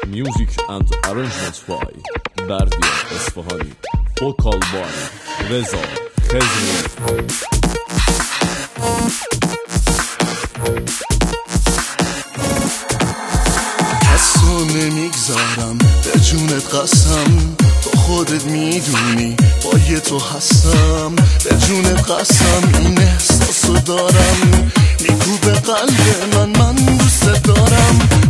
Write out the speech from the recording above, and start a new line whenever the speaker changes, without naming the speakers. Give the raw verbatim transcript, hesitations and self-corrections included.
Music and arrangements by بردیا اصفهانی. Vocal by رضا خضری.
کسو نمیگذارم به جونت قسم، تو خودت میدونی با تو هستم. به جونت قسم این احساسو دارم، میگو به قلب من من دوست دارم.